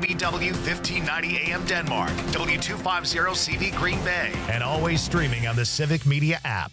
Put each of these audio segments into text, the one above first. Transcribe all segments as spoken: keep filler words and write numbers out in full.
B W fifteen ninety A M Denmark, W two fifty C V Green Bay, and always streaming on the Civic Media app.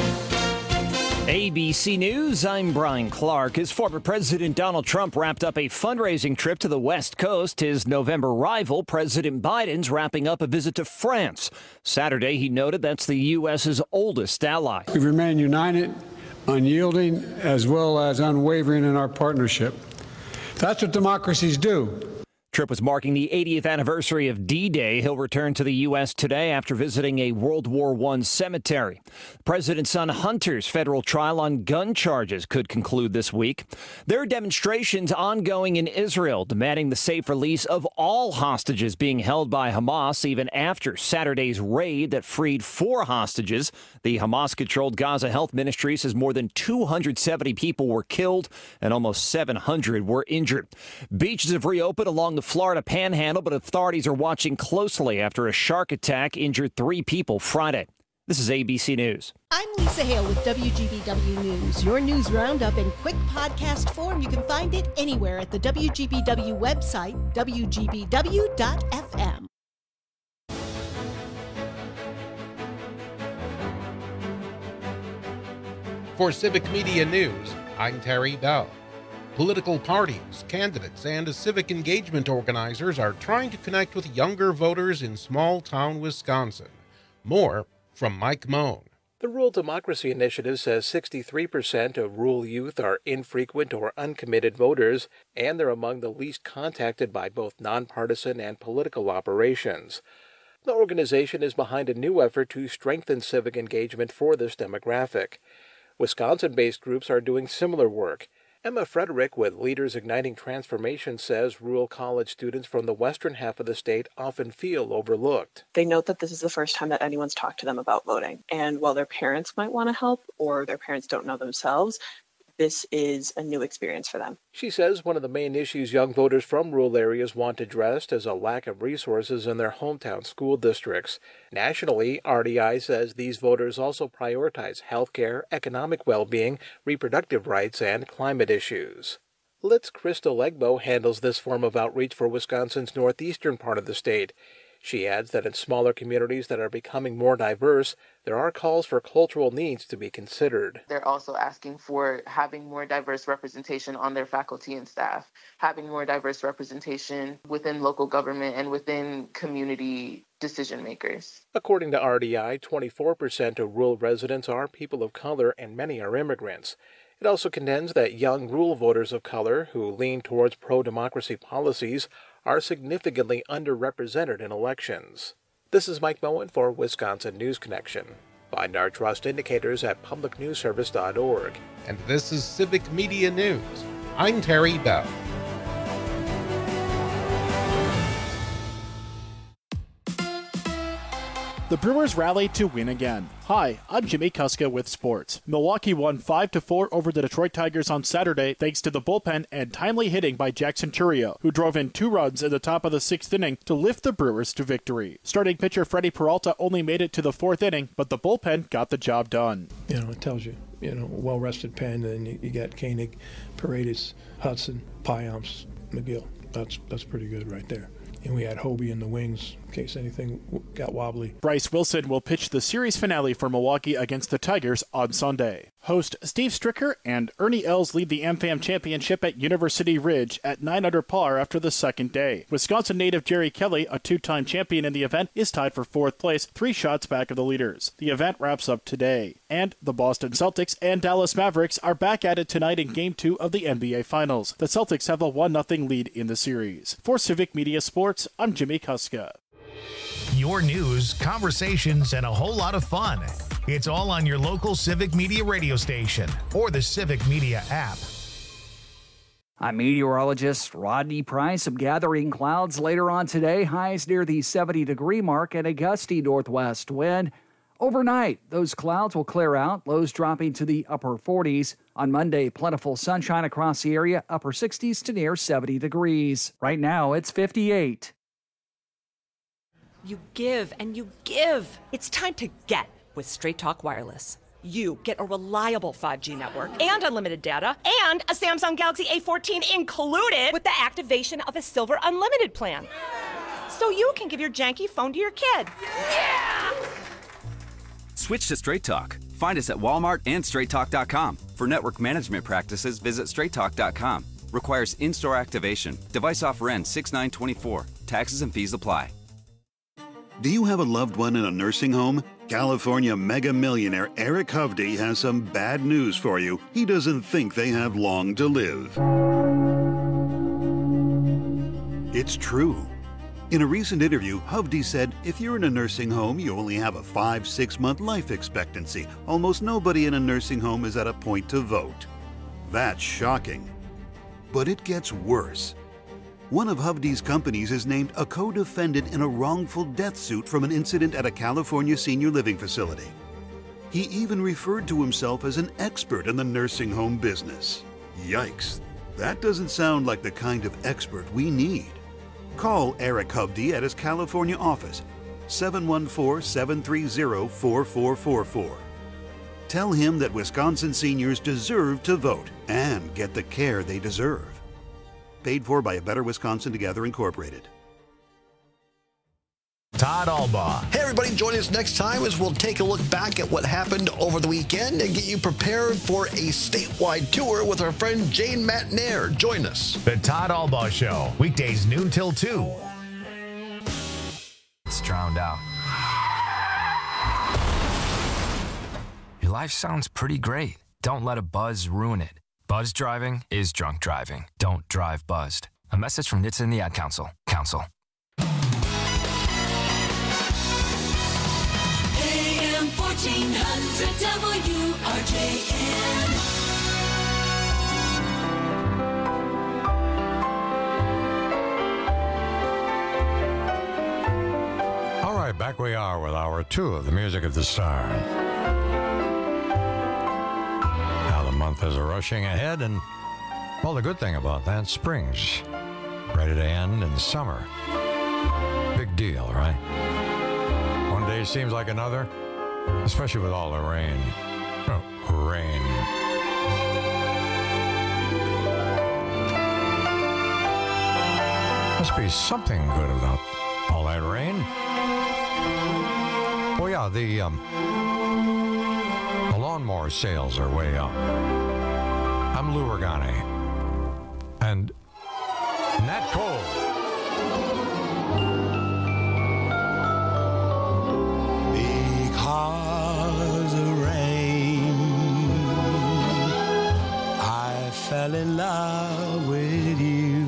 A B C News, I'm Brian Clark. As former President Donald Trump wrapped up a fundraising trip to the West Coast, his November rival, President Biden's wrapping up a visit to France. Saturday, he noted that's the U S's oldest ally. We remain united, unyielding, as well as unwavering in our partnership. That's what democracies do. Trip was marking the eightieth anniversary of D-Day. He'll return to the U S today after visiting a World War One cemetery. The president's son Hunter's federal trial on gun charges could conclude this week. There are demonstrations ongoing in Israel demanding the safe release of all hostages being held by Hamas, even after Saturday's raid that freed four hostages. The Hamas-controlled Gaza Health Ministry says more than two hundred seventy people were killed and almost seven hundred were injured. Beaches have reopened along the Florida Panhandle, but authorities are watching closely after a shark attack injured three people Friday. This is A B C News. I'm Lisa Hale with W G B W News. Your news roundup in quick podcast form. You can find it anywhere at the W G B W website, W G B W dot F M. For Civic Media News, I'm Terry Bell. Political parties, candidates, and civic engagement organizers are trying to connect with younger voters in small-town Wisconsin. More from Mike Moan. The Rural Democracy Initiative says sixty-three percent of rural youth are infrequent or uncommitted voters, and they're among the least contacted by both nonpartisan and political operations. The organization is behind a new effort to strengthen civic engagement for this demographic. Wisconsin-based groups are doing similar work. Emma Frederick with Leaders Igniting Transformation says rural college students from the western half of the state often feel overlooked. They note that this is the first time that anyone's talked to them about voting. And while their parents might want to help or their parents don't know themselves, this is a new experience for them. She says one of the main issues young voters from rural areas want addressed is a lack of resources in their hometown school districts. Nationally, R D I says these voters also prioritize health care, economic well-being, reproductive rights, and climate issues. Litz Crystal Legbo handles this form of outreach for Wisconsin's northeastern part of the state. She adds that in smaller communities that are becoming more diverse, there are calls for cultural needs to be considered. They're also asking for having more diverse representation on their faculty and staff, having more diverse representation within local government and within community decision makers. According to R D I, twenty-four percent of rural residents are people of color and many are immigrants. It also contends that young rural voters of color who lean towards pro-democracy policies are significantly underrepresented in elections. This is Mike Moen for Wisconsin News Connection. Find our trust indicators at public news service dot org. And this is Civic Media News. I'm Terry Bell. The Brewers rallied to win again. Hi, I'm Jimmy Kuska with sports. Milwaukee won five to four over the Detroit Tigers on Saturday thanks to the bullpen and timely hitting by Jackson Chourio, who drove in two runs in the top of the sixth inning to lift the Brewers to victory. Starting pitcher Freddie Peralta only made it to the fourth inning, but the bullpen got the job done. You know, it tells you, you know, a well-rested pen, and you, you got Koenig, Paredes, Hudson, Payamps, McGill. That's, that's pretty good right there. And we had Hobie in the wings in case anything got wobbly. Bryce Wilson will pitch the series finale for Milwaukee against the Tigers on Sunday. Host Steve Stricker and Ernie Els lead the AmFam Championship at University Ridge at nine under par after the second day. Wisconsin native Jerry Kelly, a two-time champion in the event, is tied for fourth place, three shots back of the leaders. The event wraps up today. And the Boston Celtics and Dallas Mavericks are back at it tonight in Game two of the N B A Finals. The Celtics have a one nothing lead in the series. For Civic Media Sports, I'm Jimmy Kuska. Your news, conversations, and a whole lot of fun. It's all on your local Civic Media radio station or the Civic Media app. I'm meteorologist Rodney Price. Some gathering clouds later on today. Highs near the seventy degree mark and a gusty northwest wind. Overnight, those clouds will clear out, lows dropping to the upper forties. On Monday, plentiful sunshine across the area, upper sixties to near seventy degrees. Right now, it's fifty-eight. You give and you give. It's time to get with Straight Talk Wireless. you get a reliable five G network and unlimited data and a Samsung Galaxy A fourteen included with the activation of a Silver Unlimited plan. So you can give your janky phone to your kid. Yeah! Switch to Straight Talk. Find us at Walmart and straight talk dot com. For network management practices, visit straight talk dot com. Requires in-store activation. Device offer ends six nine twenty-four. Taxes and fees apply. Do you have a loved one in a nursing home? California mega millionaire Eric Hovde has some bad news for you. He doesn't think they have long to live. It's true. In a recent interview, Hovde said, if you're in a nursing home, you only have a five, six month life expectancy. Almost nobody in a nursing home is at a point to vote. That's shocking. But it gets worse. One of Hovde's companies is named a co-defendant in a wrongful death suit from an incident at a California senior living facility. He even referred to himself as an expert in the nursing home business. Yikes. That doesn't sound like the kind of expert we need. Call Eric Hovde at his California office, seven one four, seven three zero, four four four four. Tell him that Wisconsin seniors deserve to vote and get the care they deserve. Paid for by A Better Wisconsin Together Incorporated. Todd Albaugh. Hey, everybody, join us next time as we'll take a look back at what happened over the weekend and get you prepared for a statewide tour with our friend Jane Matnair. Join us. The Todd Albaugh Show, weekdays noon till two. It's drowned out. Your life sounds pretty great. Don't let a buzz ruin it. Buzz driving is drunk driving. Don't drive buzzed. A message from N H T S A and the Ad Council. Council. fourteen hundred W R J N. All right, back we are with hour two of the Music of the Stars. Now the month is rushing ahead, and, well, the good thing about that, spring's ready to end in summer. Big deal, right? One day seems like another. Especially with all the rain. Oh, rain. Must be something good about all that rain. Oh yeah, the um, the lawnmower sales are way up. I'm Lou Ragani. And Nat Cole. Because of rain, I fell in love with you.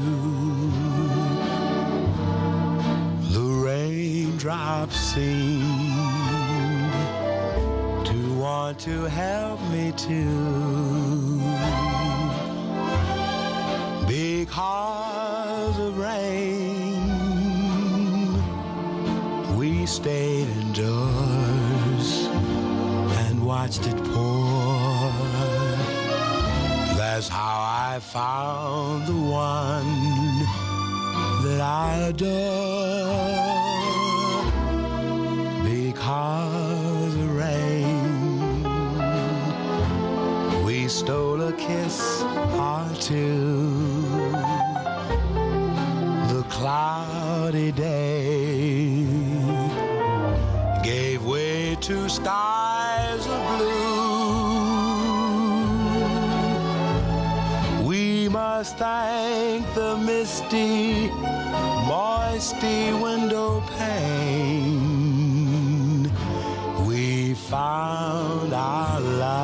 The raindrops seemed to want to help me too. Because of rain, we stayed indoors and watched it pour. That's how I found the one that I adore. Because of rain, we stole a kiss or two. The cloudy day gave way to skies of blue. We must thank the misty, moisty window pane. We found our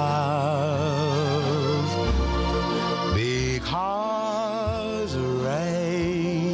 love because of rain.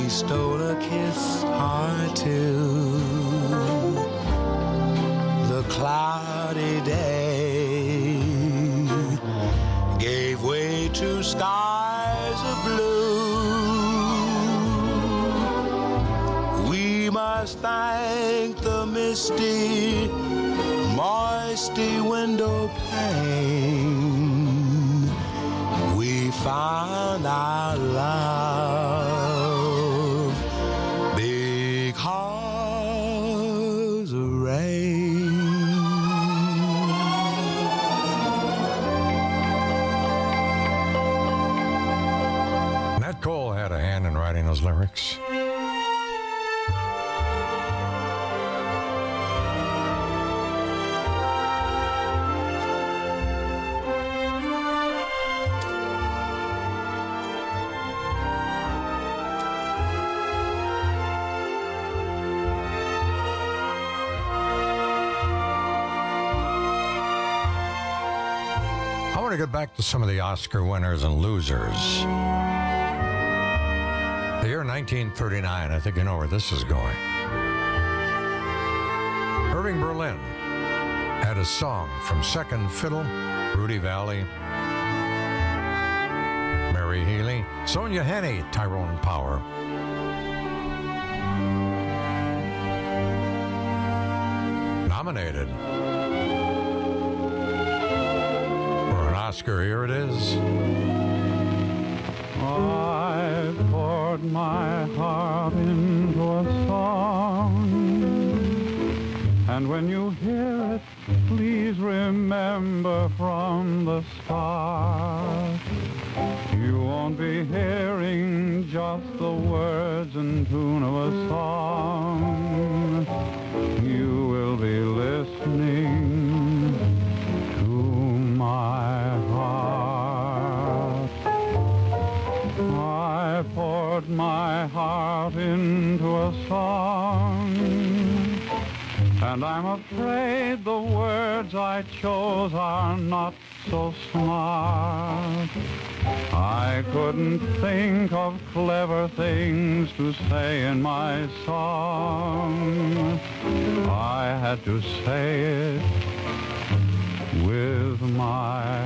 stole a kiss or two. The cloudy day gave way to skies of blue. We must thank the misty, moisty window pane. We found our love because of rain. Nat Cole had a hand in writing those lyrics. I want to get back to some of the Oscar winners and losers. The year nineteen thirty-nine, I think you know where this is going. Irving Berlin had a song from Second Fiddle, Rudy Valley, Mary Healy, Sonia Henney, Tyrone Power. Nominated for an Oscar, here it is. I poured my heart into a song, and when you hear it, please remember from the start, you won't be hearing just the words and tune of a song. You will be listening to my heart. I poured my heart into a song, and I'm afraid the words I chose are not so smart. I couldn't think of clever things to say in my song. I had to say it with my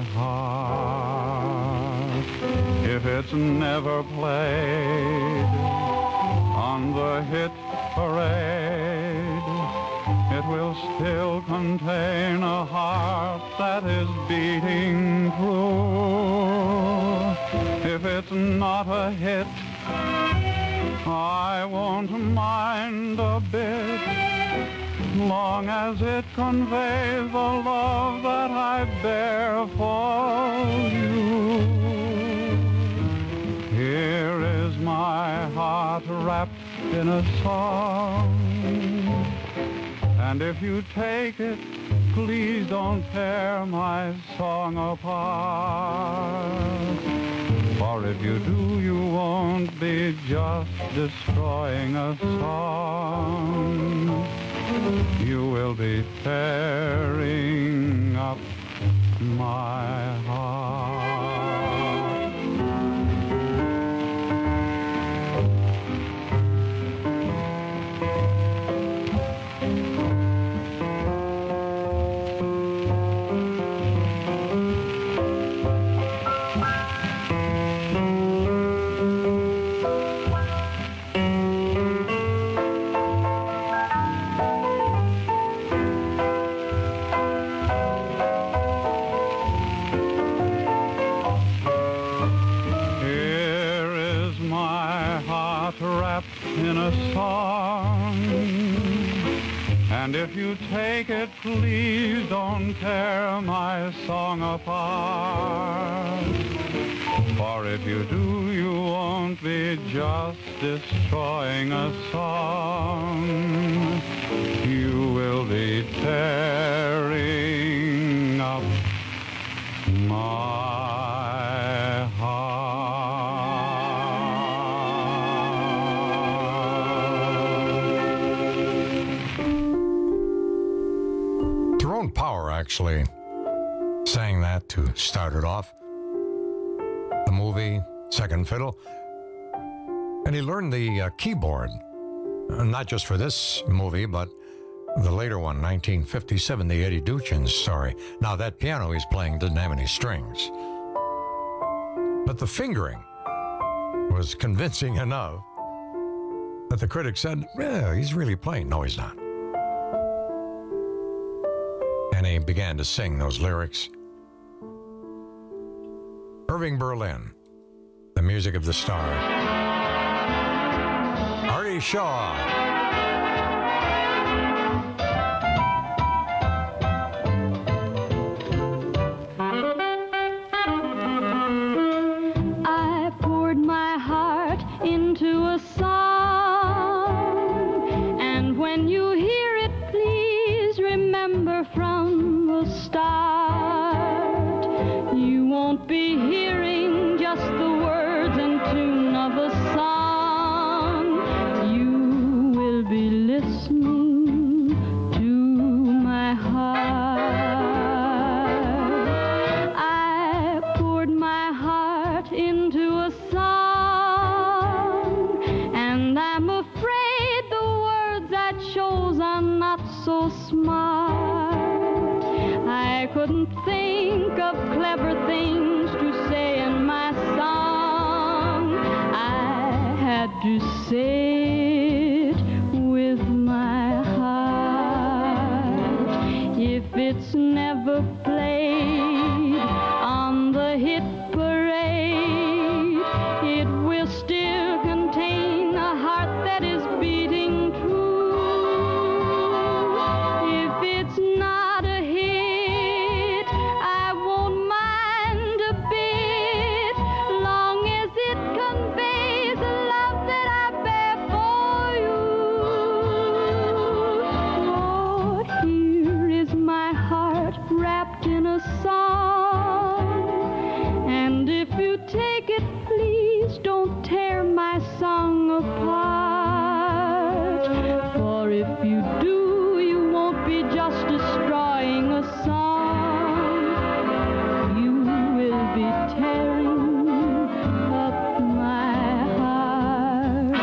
heart. If it's never played on the hit parade, it will still contain a heart that is beating true. If it's not a hit, I won't mind a bit, long as it conveys the love that I bear for you. Here is my heart wrapped in a song, and if you take it, please don't tear my song apart. For if you do, you won't be just destroying a song. You will be tearing up my heart. In a song, and if you take it, please don't tear my song apart. For if you do, you won't be just destroying a song. You will be tearing up my heart. Power actually sang that to start it off. The movie Second Fiddle. And he learned the uh, keyboard, uh, not just for this movie, but the later one, nineteen fifty-seven, the Eddie Duchins story. Now, that piano he's playing didn't have any strings. But the fingering was convincing enough that the critics said, yeah, he's really playing. No, he's not. And he began to sing those lyrics. Irving Berlin, the music of the star. Artie Shaw. I poured my heart into a song, and when you hear it, please remember from the start, you won't be hearing just the words and tune of a song. You will be listening to my heart. I poured my heart into a song, and I'm afraid the words I chose are not so smart. I couldn't think of clever things to say in my song. I had to say it with my heart. If it's never played on the hit parade, it will still contain a heart that is beating true. If it's not a hit, I won't mind a bit, long as it conveys the love that I bear for you. Lord, here is my heart wrapped in a song, and if you take it, please don't tear my song apart, for if you do, you won't be just destroying a song, you will be tearing up my heart.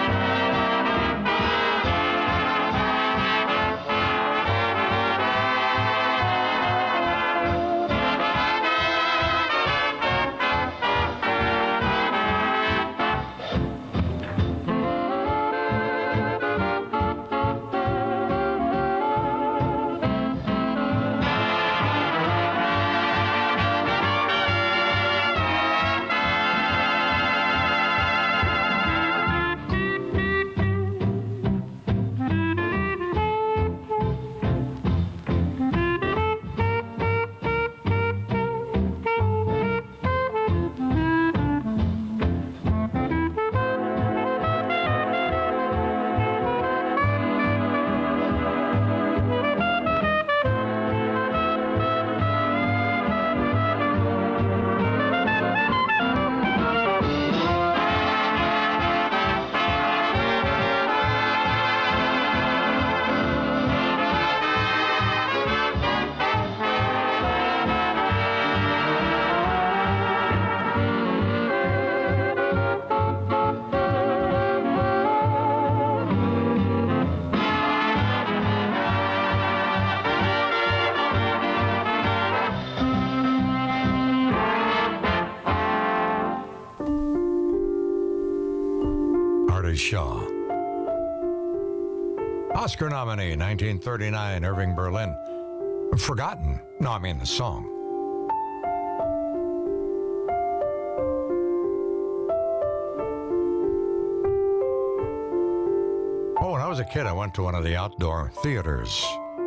Artie Shaw. Oscar nominee, nineteen thirty-nine, Irving Berlin. Forgotten. No, I mean the song. Oh, when I was a kid, I went to one of the outdoor theaters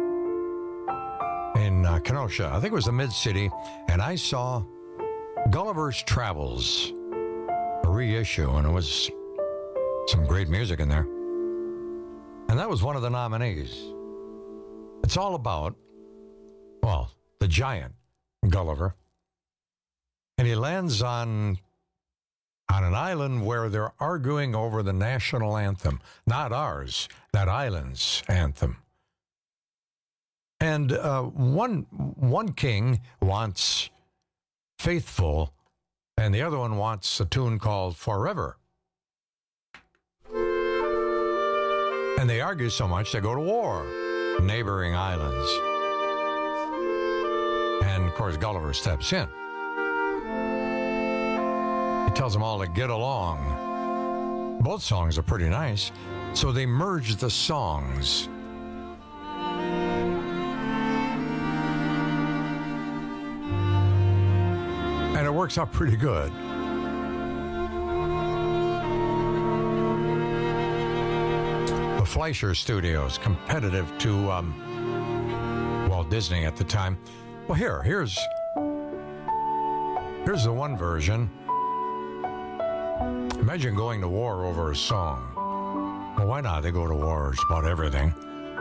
in uh, Kenosha. I think it was the Mid-City, and I saw Gulliver's Travels, a reissue, and it was some great music in there. And that was one of the nominees. It's all about, well, the giant Gulliver. And he lands on, on an island where they're arguing over the national anthem. Not ours, that island's anthem. And uh, one, one king wants Faithful, and the other one wants a tune called Forever. And they argue so much they go to war. Neighboring islands. And, of course, Gulliver steps in. He tells them all to get along. Both songs are pretty nice, so they merge the songs. And it works out pretty good. The Fleischer Studios, competitive to um, Walt Disney at the time. Well, here, here's here's the one version. Imagine going to war over a song. Well, why not? They go to war just about everything.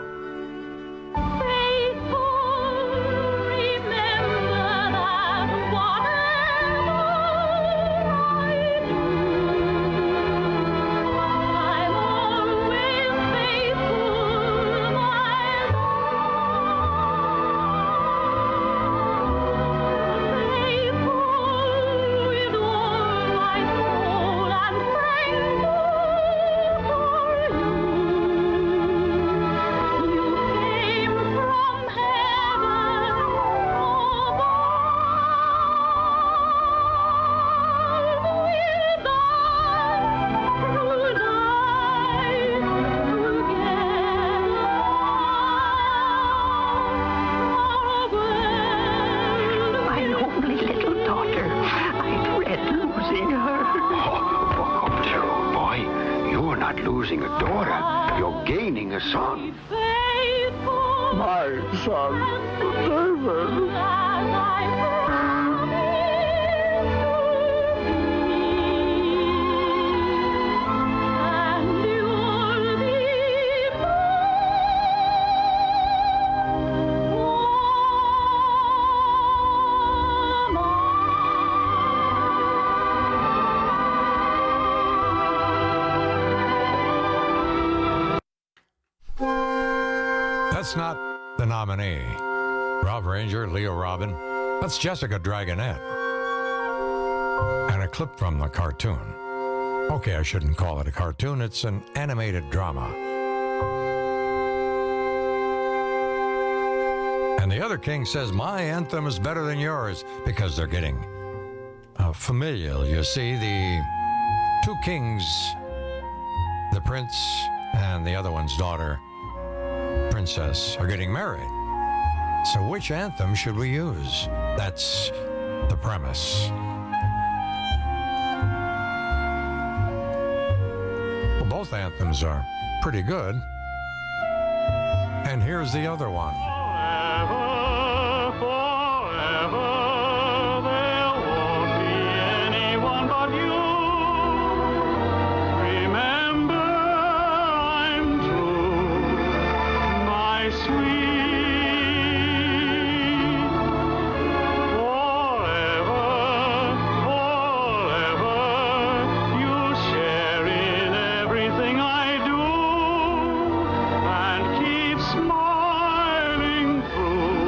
That's not the nominee. Rob Ranger, Leo Robin. That's Jessica Dragonette. And a clip from the cartoon. Okay, I shouldn't call it a cartoon. It's an animated drama. And the other king says, my anthem is better than yours, because they're getting uh, familial. You see, the two kings, the prince and the other one's daughter, princess, are getting married. So which anthem should we use? That's the premise. Well, both anthems are pretty good. And here's the other one. Smiling through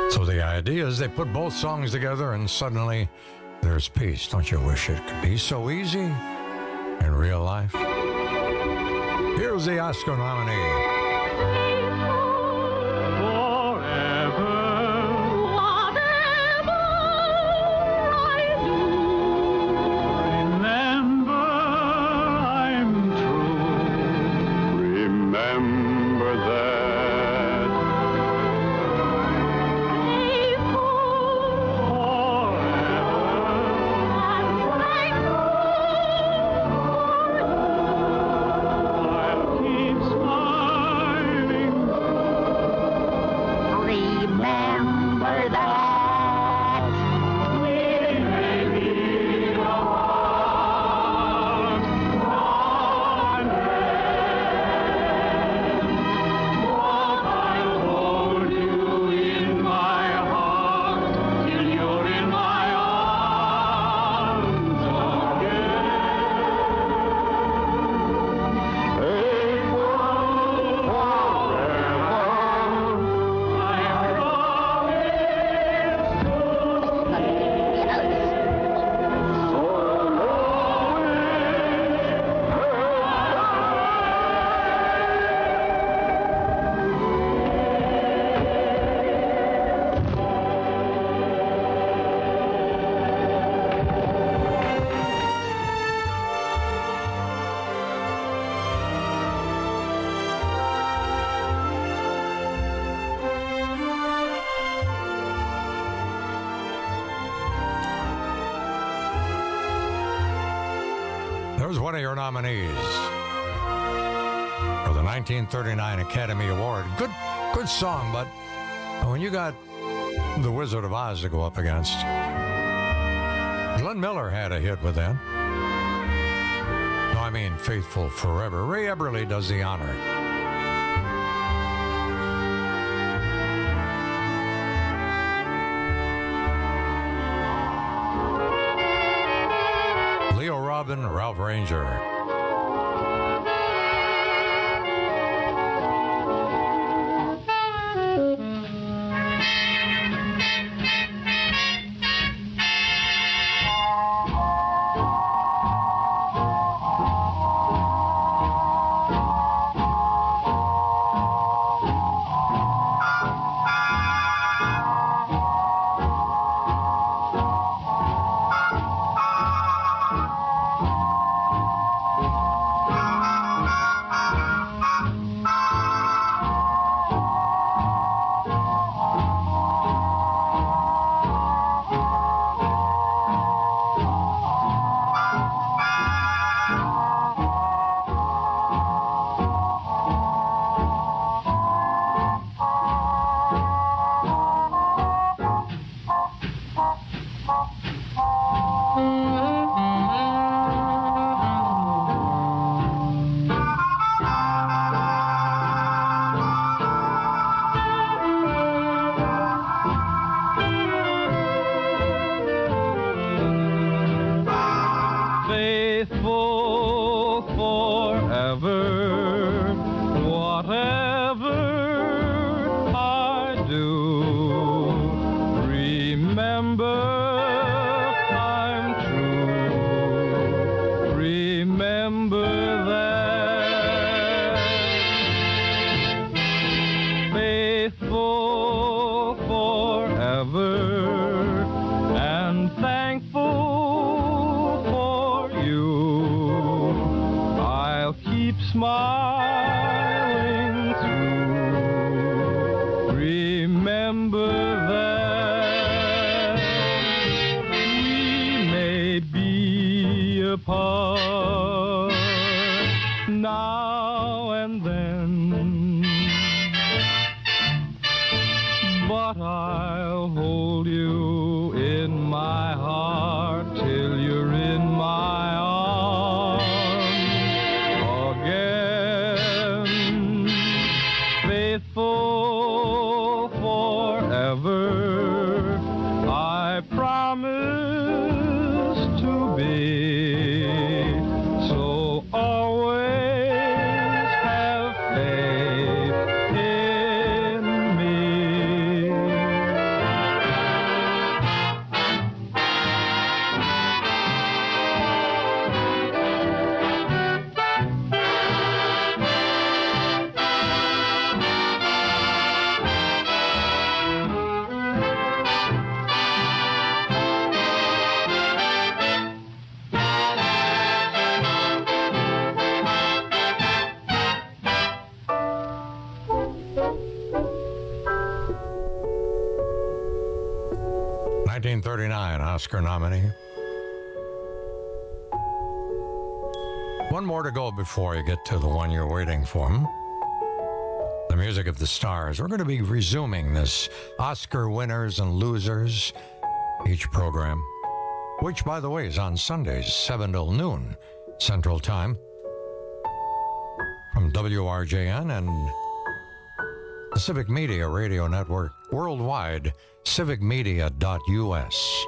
So the idea is they put both songs together and suddenly there's peace. Don't you wish it could be so easy in real life? Here's the Oscar nominee. There's one of your nominees for the nineteen thirty-nine Academy Award. Good, good song, but when you got The Wizard of Oz to go up against, Glenn Miller had a hit with that. No, I mean Faithful Forever. Ray Eberle does the honor. Leo Robin, Ralph Ranger. nineteen thirty-nine Oscar nominee. One more to go before you get to the one you're waiting for. The Music of the Stars. We're going to be resuming this Oscar winners and losers each program, which, by the way, is on Sundays, seven till noon Central Time, from W R J N and the Civic Media Radio Network worldwide, civic media dot U S.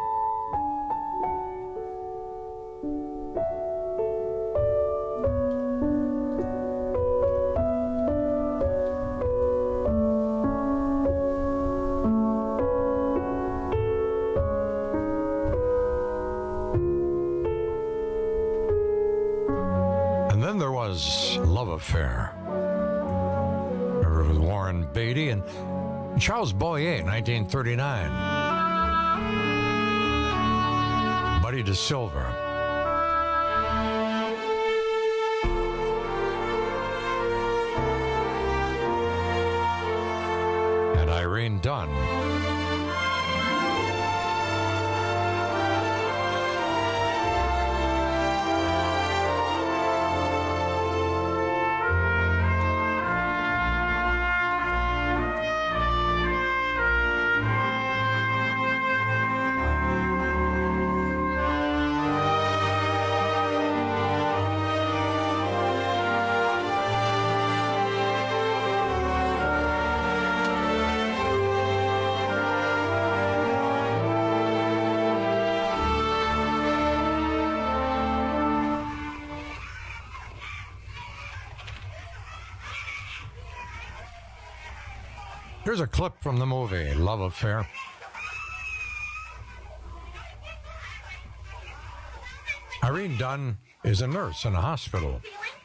Love Affair. With Warren Beatty and Charles Boyer, nineteen thirty-nine. Buddy DeSilva. And Irene Dunn. Here's a clip from the movie Love Affair. Irene Dunn is a nurse in a hospital.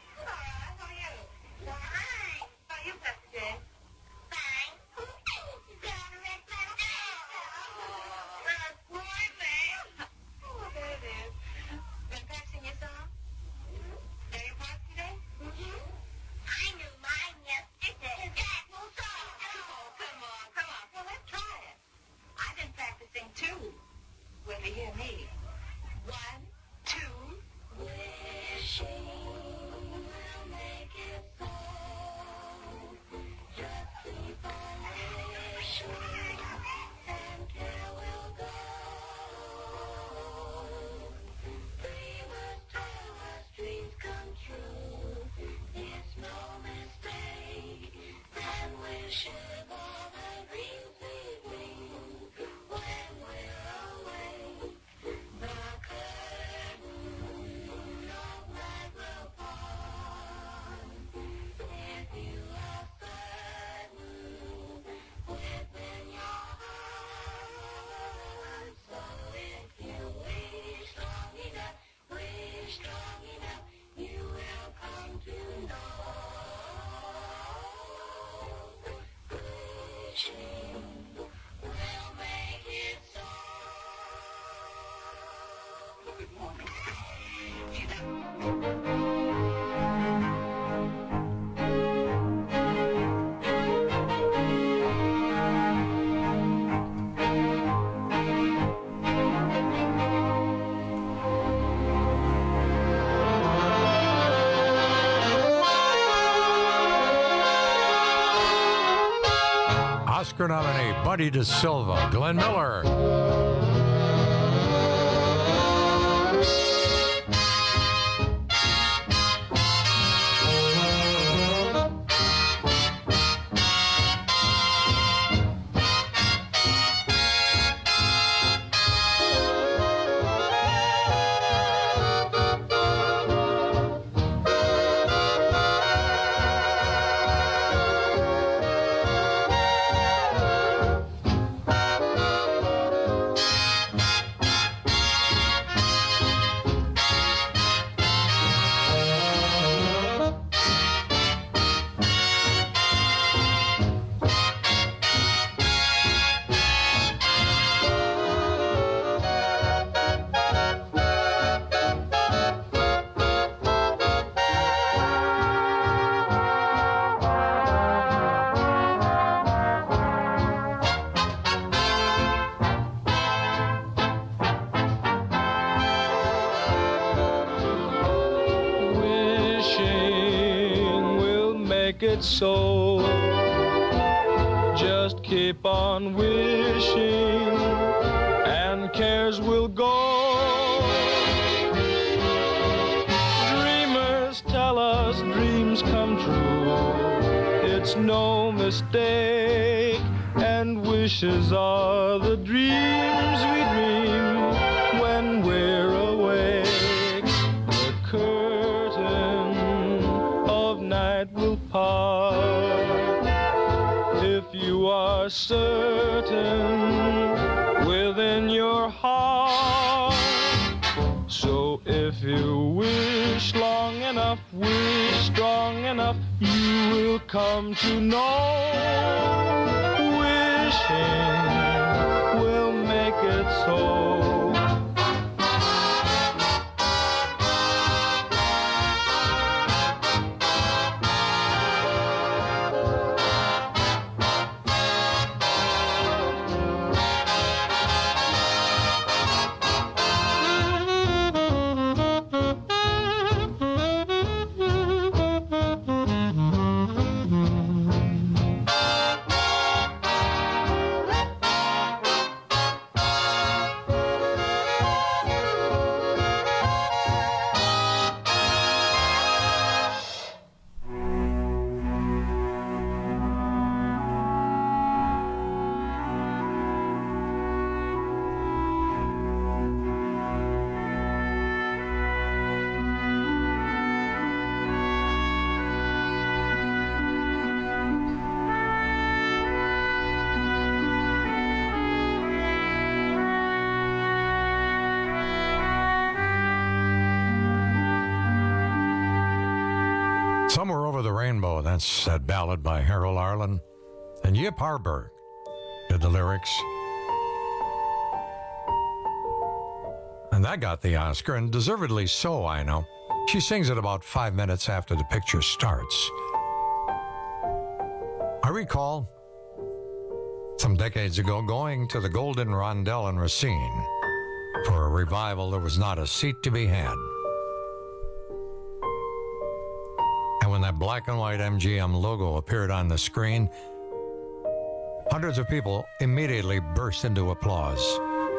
Oscar nominee Buddy DeSilva, Glenn Miller. make it so. Just keep on wishing and cares will go. Dreamers tell us dreams come true. It's no mistake, and wishes are the dreams we dream when we're awake. The curtain of night will part if you are certain within your heart. So if you wish long enough, wish strong enough, you will come to know. Wishing will make it so. Somewhere Over the Rainbow, that's that ballad by Harold Arlen. And Yip Harburg did the lyrics. And that got the Oscar, and deservedly so, I know. She sings it about five minutes after the picture starts. I recall some decades ago going to the Golden Rondell in Racine for a revival. There was not a seat to be had. And when that black and white M G M logo appeared on the screen, hundreds of people immediately burst into applause.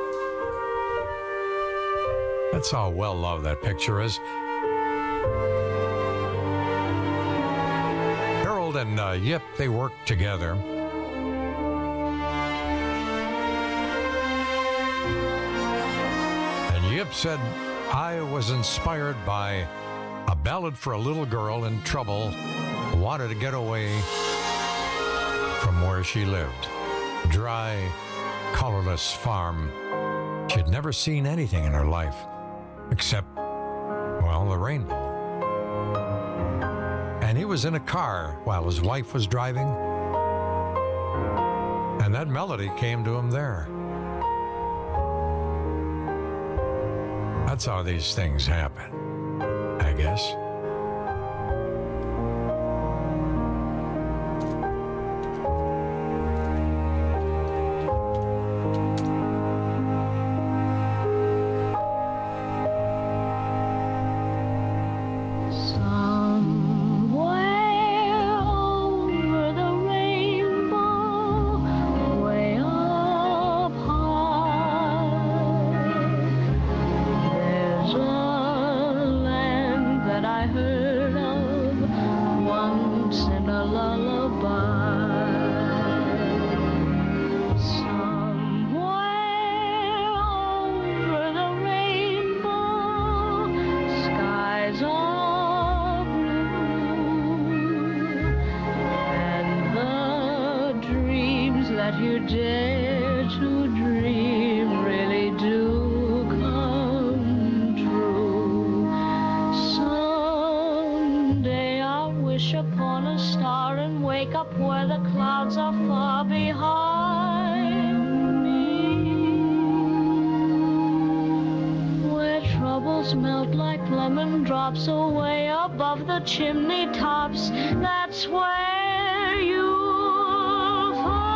That's how well loved that picture is. Harold and uh, Yip, they worked together. And Yip said, I was inspired by a ballad for a little girl in trouble who wanted to get away from where she lived. Dry, colorless farm. She'd never seen anything in her life except, well, the rainbow. And he was in a car while his wife was driving, and that melody came to him there. That's how these things happen, I guess. Chimney tops, that's where you'll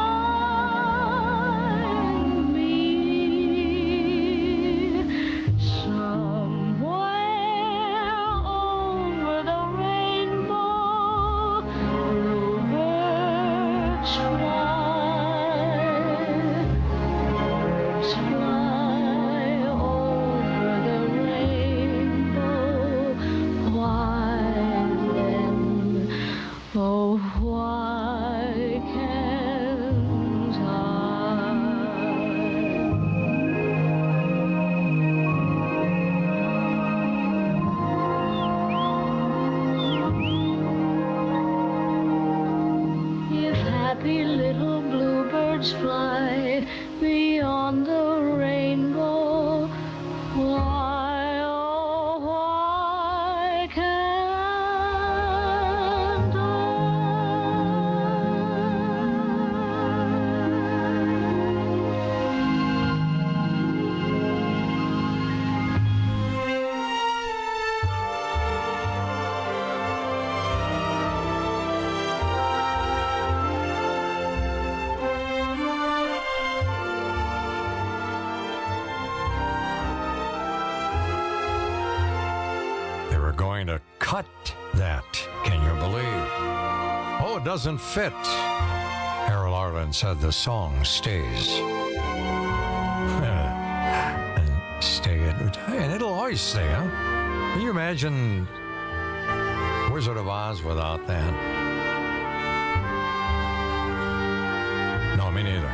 find me. Somewhere over the rainbow, going to cut that. Can you believe? Oh, it doesn't fit. Harold Arlen said the song stays. and stay it. And it'll always stay, huh? Can you imagine Wizard of Oz without that? No, me neither.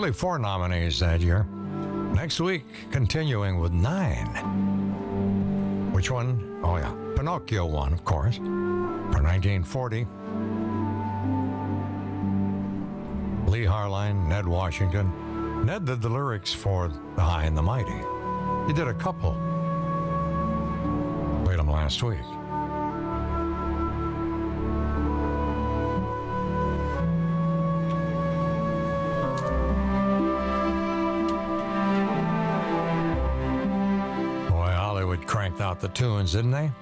Only four nominees that year. Next week, continuing with nine. Which one? Oh, yeah. Pinocchio won, of course, for nineteen forty. Lee Harline, Ned Washington. Ned did the lyrics for The High and the Mighty. He did a couple. Played them last week. Boy, Hollywood cranked out the tunes, didn't they?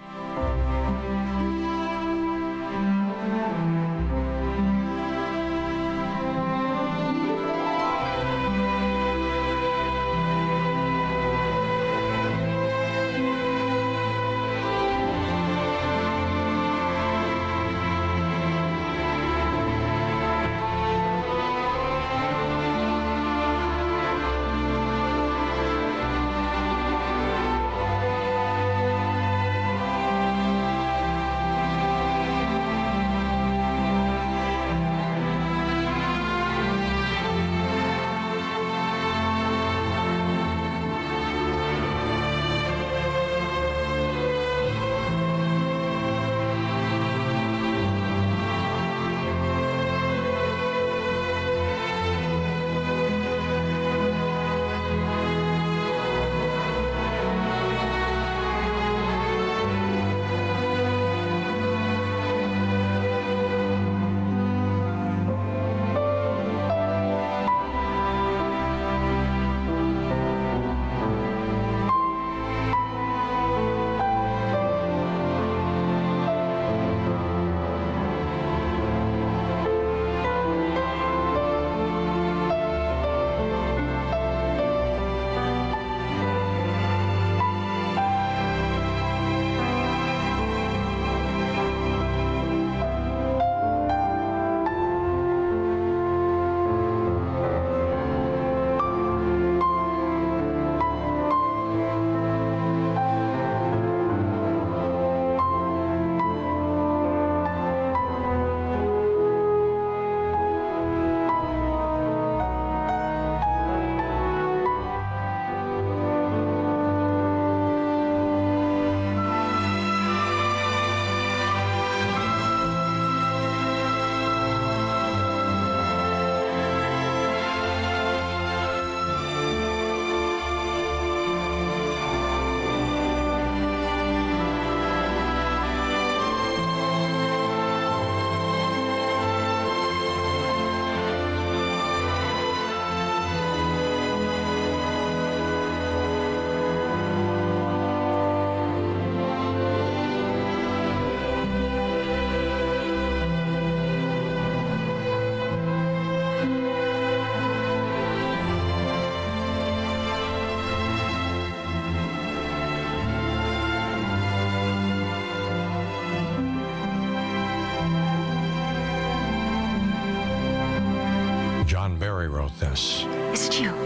John Barry wrote this. Is it you?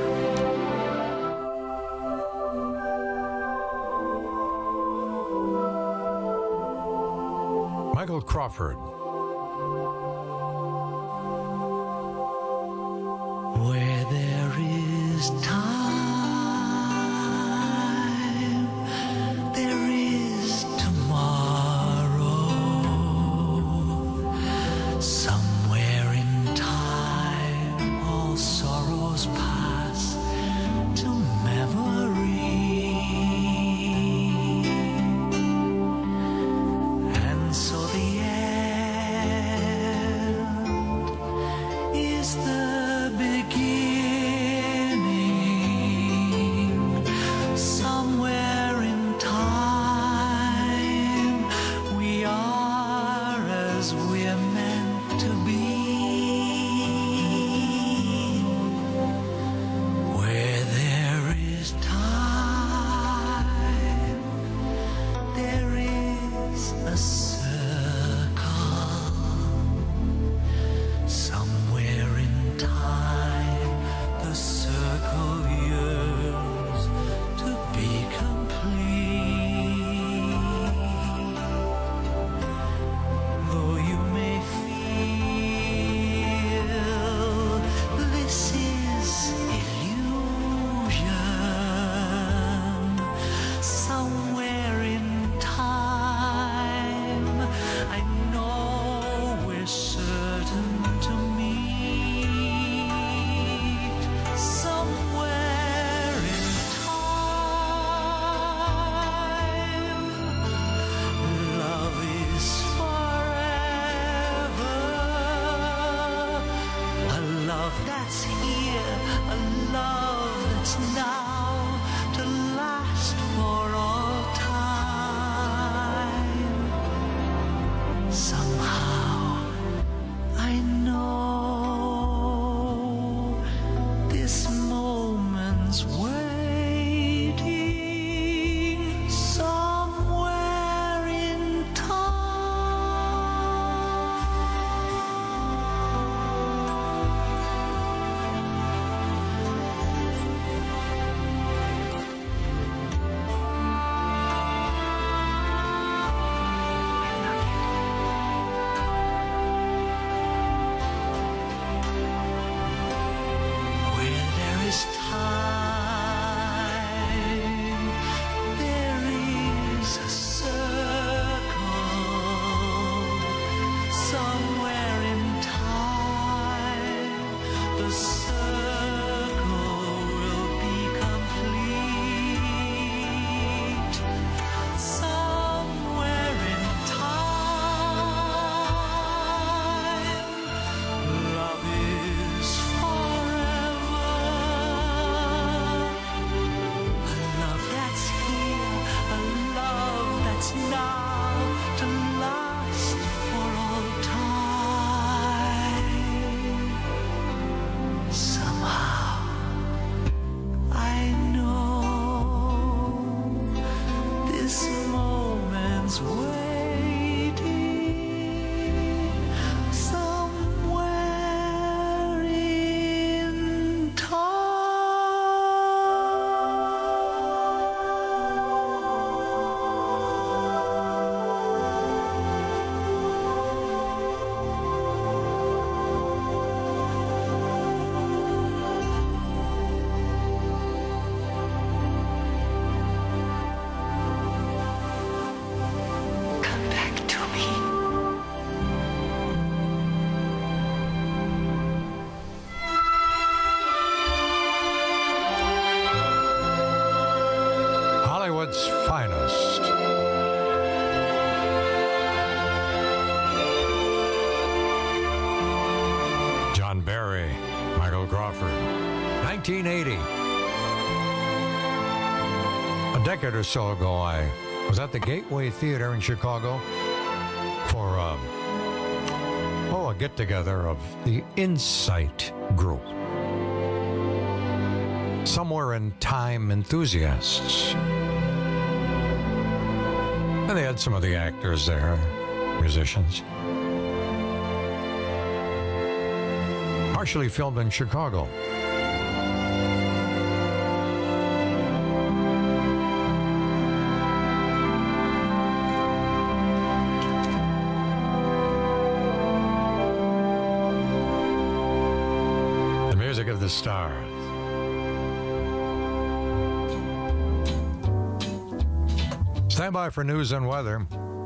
Michael Crawford. Where there is time, there is tomorrow. Somewhere in time, all sorrows pass to memory. And so the someone's waiting somewhere in time. Come back to me. Hollywood's finest. John Barry, Michael Crawford, nineteen eighty. A decade or so ago, I was at the Gateway Theater in Chicago for um, oh, a get-together of the Insight Group. Somewhere in Time enthusiasts. And they had some of the actors there, musicians. Partially filmed in Chicago. The music of the stars. Stand by for news and weather.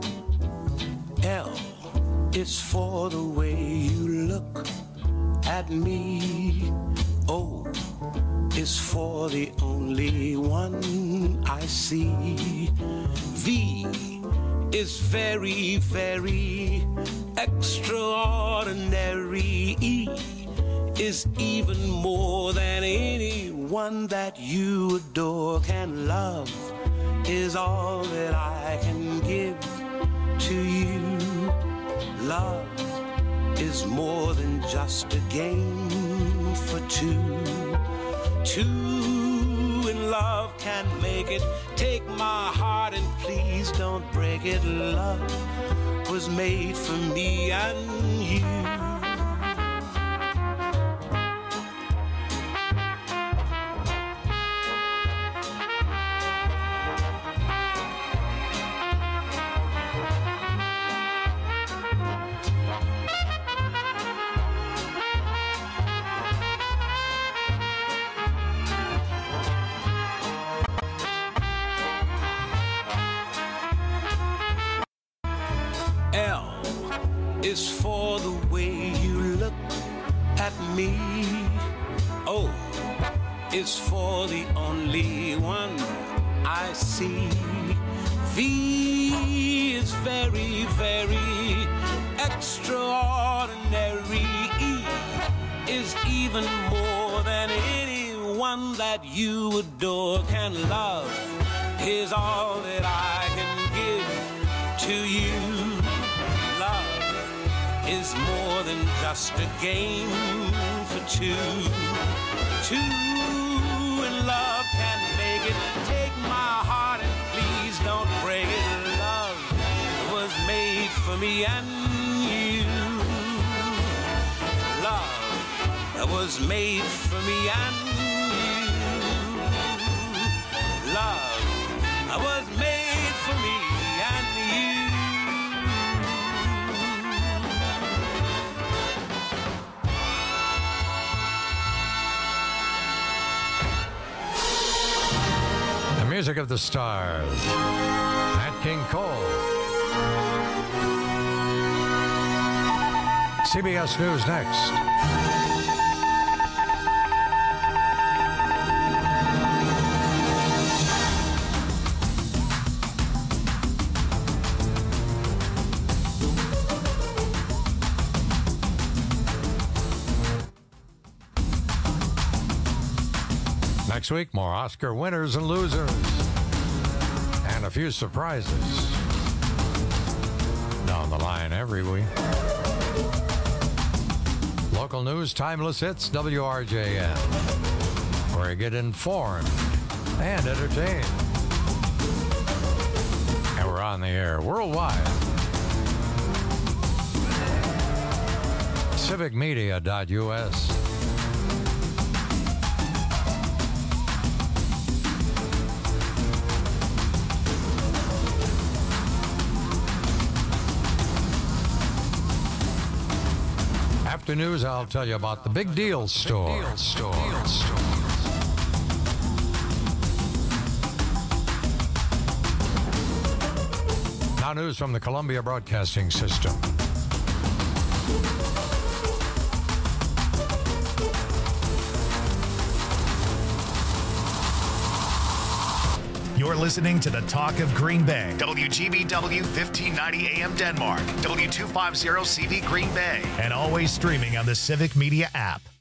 L is for the way you look at me. O is for the only one I see. V is very, very extraordinary. E is even more than anyone that you adore can love. Is all that I can give to you. Love is more than just a game for two. Two in love can make it. Take my heart and please don't break it. Love was made for me and you. L is for the way you look at me. O is for the only one I see. V is very, very extraordinary. E is even more than anyone that you adore can love. Is all that I can give to you. Love is more than just a game for two. Two in love can make it. Take my heart and please don't break it. Love was made for me and you. Love was made for me and you. Love was made for me and you. Music of the stars. Nat King Cole. C B S News next. Next week, more Oscar winners and losers. And a few surprises. Down the line every week. Local news, timeless hits, W R J N. Where you get informed and entertained. And we're on the the air worldwide. civic media dot U S. After news, I'll tell you about the Big Deal Store. Big Deal Store. Big Deal Store. Now news from the Columbia Broadcasting System. You're listening to the Talk of Green Bay. W G B W fifteen ninety A M Denmark. W two fifty C V Green Bay. And always streaming on the Civic Media app.